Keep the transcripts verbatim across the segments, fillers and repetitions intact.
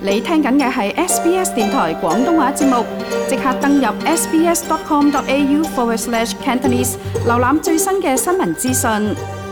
你聽緊嘅係 S B S 電台廣東話節目，即刻登入 sbs.com.au forward slash Cantonese， 瀏覽最新嘅新聞資訊。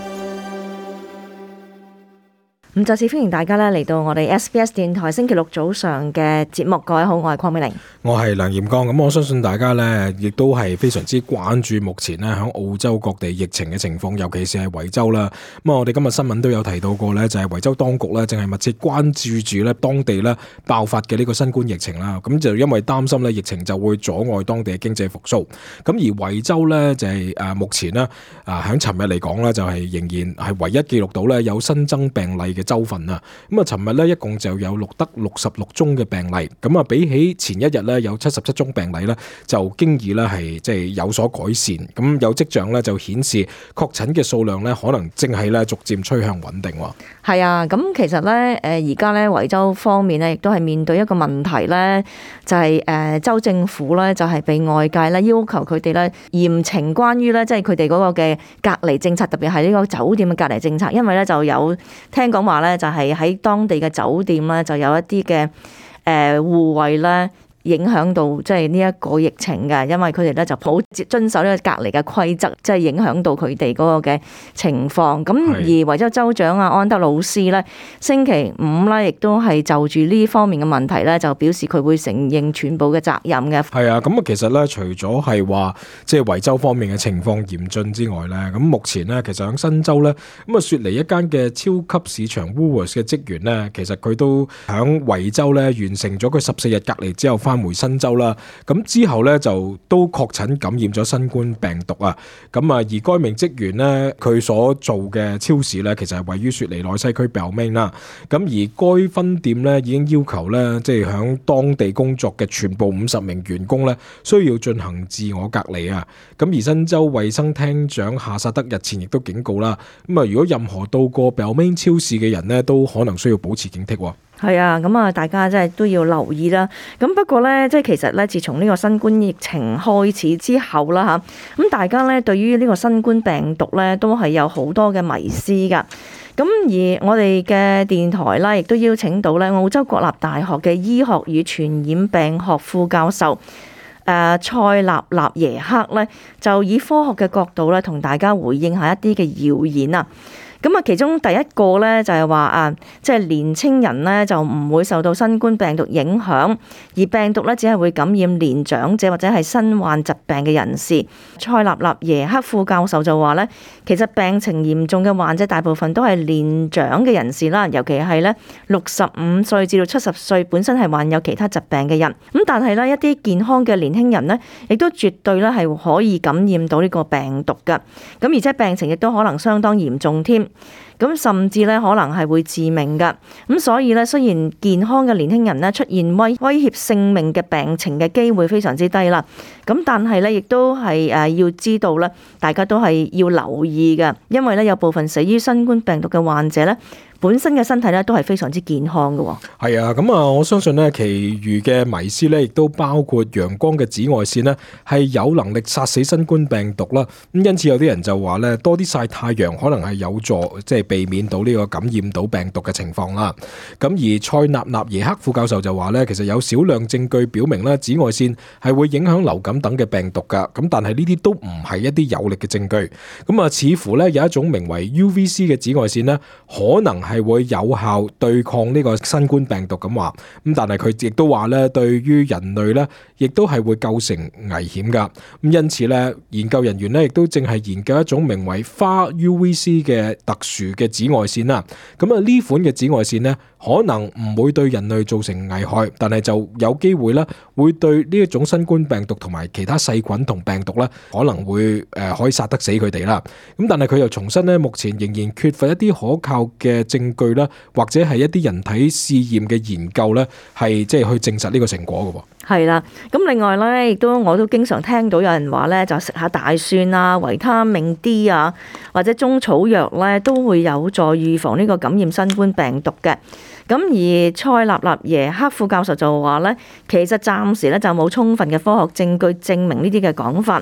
咁再次歡迎大家咧嚟到我哋 S B S 電台星期六早上嘅節目。各位好，我係鄺美玲， 我係梁炎光。咁我相信大家呢亦都係非常之關注目前呢喺澳洲各地疫情嘅情況，尤其是係維州啦。咁啊，我哋今日新聞都有提到過呢，就係維州當局呢正係密切關注住呢當地呢爆發嘅呢個新冠疫情啦。咁就因為擔心呢疫情就會阻礙當地嘅經濟復甦。咁而維州呢就係誒目前呢啊喺尋日嚟講呢就係仍然係唯一記錄到呢有新增病例嘅州份啊。咁啊，尋日呢一共就有錄得六十六宗嘅病例。咁啊，比起前一日呢有七十七宗病例呢，就經已呢係即係有所改善。咁有跡象呢就顯示確診嘅數量呢可能正係呢逐漸趨向穩定。 係啊，咁其實呢誒而家呢維州方面呢亦都係面對一個問題呢，就係誒州政府呢就係被外界呢要求佢哋呢嚴懲關於呢即係佢哋嗰個嘅隔離政策，特別係呢個酒店嘅隔離政策，因為呢就有聽講話呢就係喺當地嘅酒店呢就有一啲嘅誒護衛呢影響到即係呢一個疫情嘅，因為佢哋咧就好遵守呢個隔離嘅規則，即係影響到佢哋嗰個嘅情況。咁而維州州長啊安德魯斯咧，星期五咧亦都係就住呢方面嘅問題咧，就表示佢會承認全部嘅責任嘅。 係啊，咁啊其實咧，除咗係話即係維州方面嘅情況嚴峻之外咧，咁目前咧其實喺新州咧，咁啊雪梨一間嘅超級市場 Woolworths 嘅職員咧，其實佢都喺維州咧完成咗佢十四日隔離之後翻回新州啦，咁之後咧就都確診感染咗新冠病毒啊，咁啊而該名職員呢，佢所做嘅超市咧，其實係位於雪梨內西區 Balmain 啦，咁而該分店咧已經要求咧，即係響當地工作嘅全部五十名員工咧，需要進行自我隔離啊，咁而新州衛生廳長夏薩德日前亦都警告啦，咁啊如果任何到過 Balmain 超市嘅人呢，都可能需要保持警惕。 係啊，咁啊，大家真係都要留意啦。咁不過咧，即係其實咧，自從呢個新冠疫情開始之後啦嚇，咁大家咧對於呢個新冠病毒咧都係有好多嘅迷思㗎。咁而我哋嘅電台啦，亦都邀請到咧澳洲國立大學嘅醫學與傳染病學副教授誒塞納納耶克咧，就以科學嘅角度咧，同大家回應一下一啲嘅謠言啊。咁啊，其中第一個咧就係話啊，即係年青人咧就唔會受到新冠病毒影響，而病毒咧只係會感染年長者或者係身患疾病嘅人士。塞納納耶克副教授就話咧，其實病情嚴重嘅患者大部分都係年長嘅人士啦，尤其係咧六十五歲至到七十歲本身係患有其他疾病嘅人。咁但係咧一啲健康嘅年輕人咧，亦都絕對咧係可以感染到呢個病毒㗎。咁而且病情亦都可能相當嚴重添。咁甚至咧可能係會致命㗎，咁所以咧雖然健康嘅年輕人咧出現威威脅性命嘅病情嘅機會非常之低啦，咁但係咧亦都係誒要知道咧，大家都係要留意㗎，因為咧有部分死於新冠病毒嘅患者咧，本身嘅身體咧都係非常之健康嘅。 係啊，咁啊，我相信咧，其餘嘅迷思咧，亦都包括陽光嘅紫外線咧，係有能力殺死新冠病毒啦。咁因此有啲人就話咧，多啲曬太陽可能係有助即係避免到呢個感染到病毒嘅情況啦。咁而塞納納耶克副教授就話咧，其實有少量證據表明咧，紫外線係會影響流感等嘅病毒噶。咁但係呢啲都唔係一啲有力嘅證據。咁啊，似乎咧有一種名為 U V C 嘅紫外線咧，可能係會有效對抗呢個新冠病毒咁話。咁但係佢亦都話咧，對於人類咧，亦都係會構成危險噶。咁因此咧，研究人員咧亦都正係研究一種名為花 U V C 嘅特殊嘅紫外線啦。咁啊，呢款嘅紫外線咧，可能唔會對人類造成危害，但係就有機會咧，會對呢一種新冠病毒同埋其他細菌同病毒咧，可能會誒可以殺得死佢哋啦。咁但係佢又重申咧，目前仍然缺乏一啲可靠嘅證據啦，或者係一啲人體試驗嘅研究咧，係即係去證實呢個成果嘅。 係啦，咁另外咧，亦都我都經常聽到有人話咧，就食下大蒜啊、維他命 D 啊，或者中草藥咧，都會有助預防呢個感染新冠病毒嘅。咁而塞納納耶克副教授就話咧，其實暫時咧就冇充分嘅科學證據證明呢啲嘅講法。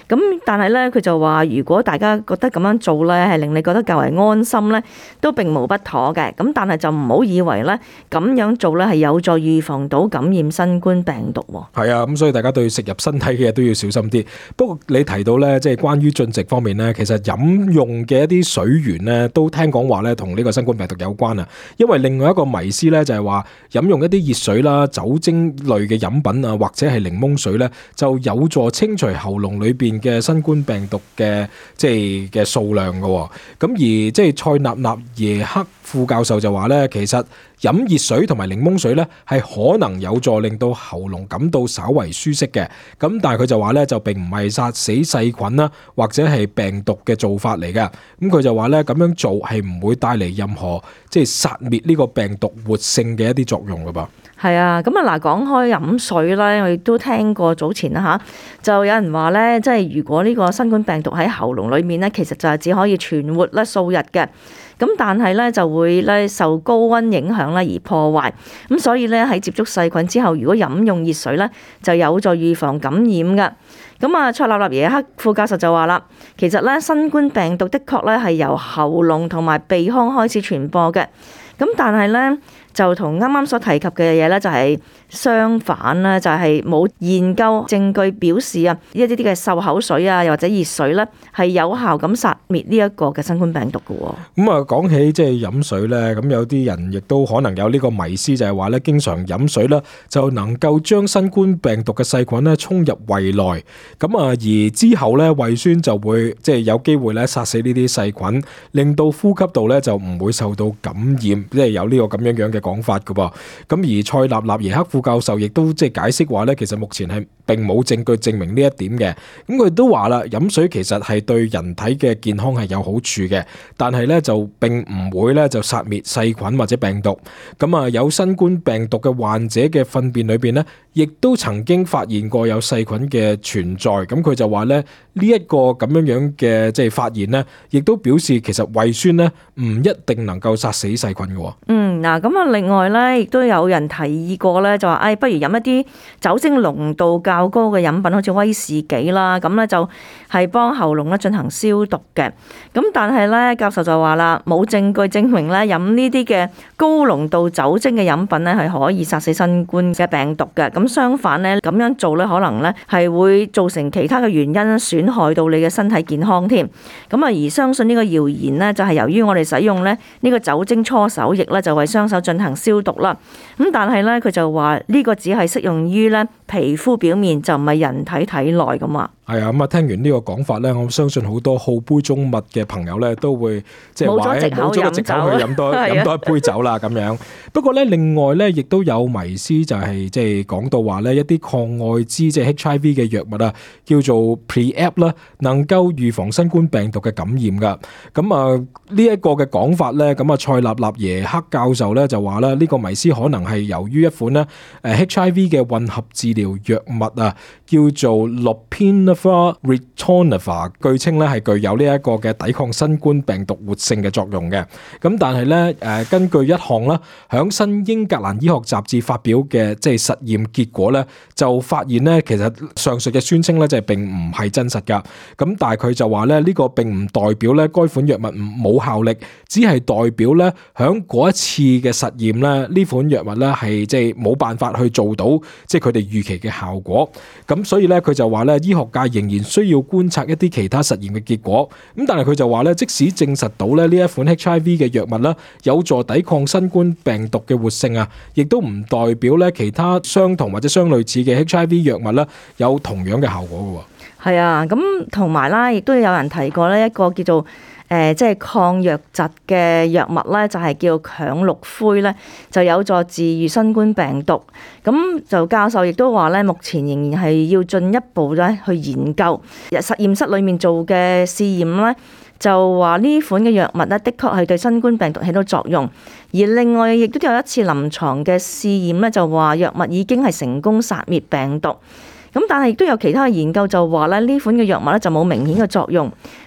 咁但係咧，佢就話如果大家覺得咁樣做咧係令你覺得較為安心咧，都並無不妥嘅。咁但係就唔好以為咧咁樣做咧係有助預防到感染新冠病毒喎。 係啊，咁所以大家對食入身體嘅嘢都要小心啲。不過你提到咧，即係關於進食方面咧，其實飲用嘅一啲水源咧，都聽講話咧同呢個新冠病毒有關啊。因為另外一個迷思咧就係話飲用一啲熱水啦、酒精類嘅飲品啊，或者係檸檬水咧，就有助清除喉嚨裏邊嘅新冠病毒嘅即係嘅數量嘅。咁而即係塞納納耶克副教授就話咧，其實飲熱水同埋檸檬水咧係可能有助令到喉嚨感到稍為舒適嘅。咁但係佢就話咧就並唔係殺死細菌啦或者係病毒嘅做法嚟嘅。咁佢就話咧咁樣做係唔會帶嚟任何即係殺滅呢個病毒活性嘅一啲作用㗎噃。 係啊，咁啊嗱，講開飲水咧，我亦都聽過早前啦嚇，就有人話咧，即係如果呢個新冠病毒喺喉嚨裏面咧，其實就係只可以存活咧數日嘅。咁但係咧就會咧受高溫影響咧而破壞。咁所以咧喺接觸細菌之後，如果飲用熱水咧，就有助預防感染嘅。咁啊，塞納納耶克副教授就話啦，其實咧新冠病毒的確咧係由喉嚨同埋鼻腔開始傳播嘅。咁但係咧就同啱啱所提及嘅嘢咧就係相反啦，就係冇研究證據表示啊，一啲啲嘅漱口水啊，又或者熱水咧係有效咁殺滅呢一個嘅新冠病毒嘅。 咁啊，講起即係飲水咧，咁有啲人亦都可能有呢個迷思，就係話咧，經常飲水咧就能夠將新冠病毒嘅細菌咧衝入胃內，咁啊而之後咧胃酸就會即係有機會咧殺死呢啲細菌，令到呼吸道咧就唔會受到感染，即係有呢個咁樣樣嘅講法㗎噃。咁而塞納納耶克副教授亦都即係解釋話咧，其實目前係並冇證據證明呢一點嘅。咁佢都話啦，飲水其實係對人體嘅健康係有好處嘅，但係咧就並唔會咧就殺滅細菌或者病毒。咁啊，有新冠病毒嘅患者嘅糞便裏邊咧，亦都曾經發現過有細菌嘅存在。咁佢就話咧，呢一個咁樣樣嘅即係發現咧，亦都表示其實胃酸咧唔一定能夠殺死細菌嘅。 嗯，嗱，咁啊，另外咧，亦都有人提議過咧，就話，誒，不如飲一啲酒精濃度較高嘅飲品，好似威士忌啦，咁咧就係幫喉嚨咧進行消毒嘅。咁但係咧，教授就話啦，冇證據證明咧飲呢啲嘅高濃度酒精嘅飲品咧係可以殺死新冠嘅病毒嘅。咁相反咧，咁樣做咧可能咧係會造成其他嘅原因損害到你嘅身體健康添。咁啊，而相信呢個謠言咧就係由於我哋使用咧呢個酒精搓手液咧就為雙手進行消毒啦。咁但係咧佢就話呢個只係適用於咧皮膚表面，就唔係人體體內㗎嘛。 係啊，咁啊，聽完呢個講法咧，我相信好多好杯中物嘅朋友咧都會即係話冇咗個藉口去飲多飲多一杯酒啦咁樣。不過咧，另外咧亦都有迷思，就係即係講到話咧一啲抗艾滋即係 H I V 嘅藥物啊，叫做 Prep 啦，能夠預防新冠病毒嘅感染噶。咁啊呢一個嘅講法咧，咁啊塞納納耶克教授咧就話咧呢個迷思可能係由於一款咧誒 H I V 嘅混合治療藥物啊，叫做 Lopinavir Ritonavir， 據稱咧係具有呢一個嘅抵抗新冠病毒活性嘅作用嘅。咁但係咧誒根據一項啦響新英格蘭醫學雜誌發表嘅即係實驗結果咧，就發現咧其實上述嘅宣稱咧就係並唔係真實噶。咁但係佢就話咧呢個並唔代表咧該款藥物冇效力，只係代表咧響嗰一次嘅實驗咧呢款藥物咧係即係冇辦法去做到即係佢哋預期嘅效果。咁所以咧佢就話咧醫學界仍然需要觀察一啲其他實驗嘅結果。咁但係佢就話咧即使證實到咧呢一款 H I V 嘅藥物咧有助抵抗新冠病毒嘅活性啊，亦都唔代表咧其他相同或者相類似嘅 H I V 藥物咧有同樣嘅效果嘅。 係啊，咁同埋啦，亦都有人提過呢一個叫做誒即係抗瘧疾嘅藥物咧，就係叫羥氯喹咧，就有助治癒新冠病毒。咁就教授亦都話咧，目前仍然係要進一步咧去研究，實驗室裡面做嘅試驗咧，就話呢款嘅藥物咧，的確係對新冠病毒起到作用。而另外亦都有一次臨床嘅試驗咧，就話藥物已經係成功殺滅病毒。咁但係亦都有其他嘅研究就話咧，呢款嘅藥物咧就冇明顯嘅作用，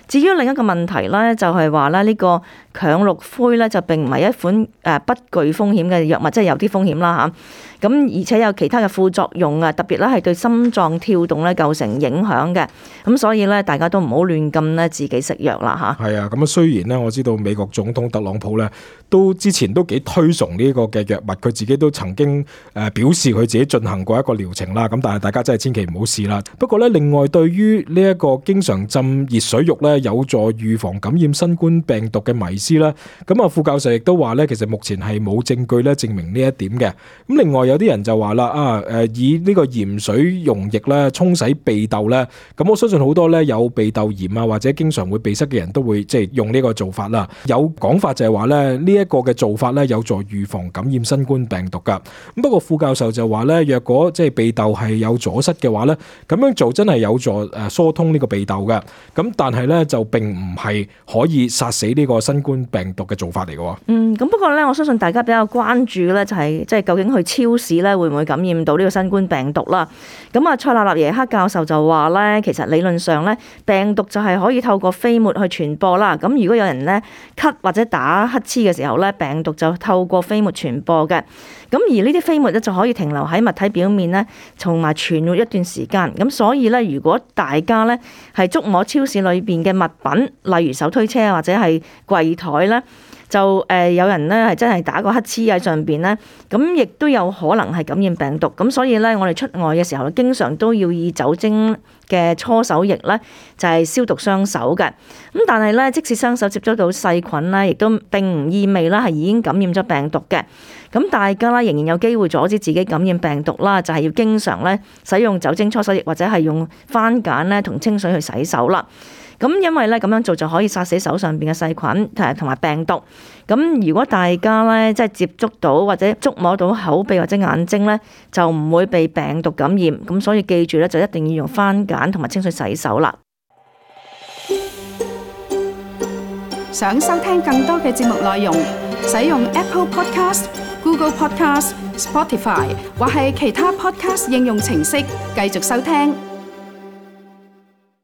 至於另一個問題咧，就係話咧呢個強氯喹咧就並唔係一款誒不具風險嘅藥物，即係有啲風險啦嚇。咁而且有其他嘅副作用啊，特別咧係對心臟跳動咧構成影響嘅。咁所以咧大家都唔好亂咁咧自己食藥啦嚇。 係啊，咁啊雖然咧我知道美國總統特朗普咧都之前都幾推崇呢個嘅藥物，佢自己都曾經誒表示佢自己進行過一個療程啦。咁但係大家真係千祈唔好試啦。不過咧，另外對於呢一個經常浸熱水浴咧有助預防感染新冠病毒嘅迷思啦，咁啊副教授亦都話咧，其實目前係冇證據咧證明呢一點嘅。咁另外有啲人就話啦，啊誒以呢個鹽水溶液咧沖洗鼻竇咧，咁我相信好多咧有鼻竇炎啊或者經常會鼻塞嘅人都會即係用呢個做法啦。有講法就係話咧呢一個嘅做法咧有助預防感染新冠病毒噶。咁不過副教授就話咧，若果即係鼻竇係有阻塞嘅話咧，咁樣做真係有助誒疏通呢個鼻竇嘅。咁但係咧就並唔係可以殺死呢個新冠病毒嘅做法嚟嘅。 嗯，咁不過咧，我相信大家比較關注咧就係即係究竟去超市咧會唔會感染到呢個新冠病毒啦？咁啊，塞納納耶克教授就話咧，其實理論上咧病毒就係可以透過飛沫去傳播啦。咁如果有人咧咳或者打乞嗤嘅時候咧，病毒就透過飛沫傳播嘅。咁而呢啲飛沫咧就可以停留喺物體表面咧，同埋存活一段時間。咁所以咧，如果大家咧係觸摸超市裏邊嘅物品，例如手推車或者係櫃台咧，就誒有人咧係真係打個乞嗤喺上邊咧，咁亦都有可能係感染病毒。咁所以咧，我哋出外嘅時候，經常都要以酒精嘅搓手液咧，就係消毒雙手嘅。咁但係咧，即使雙手接觸到細菌咧，亦都並唔意味啦係已經感染咗病毒嘅。咁大家啦仍然有機會阻止自己感染病毒啦，就係要經常咧使用酒精搓手液或者係用番梘咧同清水去洗手啦。咁因為咧咁樣做就可以殺死手上邊嘅細菌同埋病毒。咁如果大家咧即係接觸到或者觸摸到口鼻或者眼睛咧，就唔會被病毒感染。咁所以記住咧，就一定要用番梘同埋清水洗手啦。 想收聽更多嘅節目內容，使用 Apple Podcast、Google Podcast、Spotify 或係其他 Podcast 應用程式繼續收聽。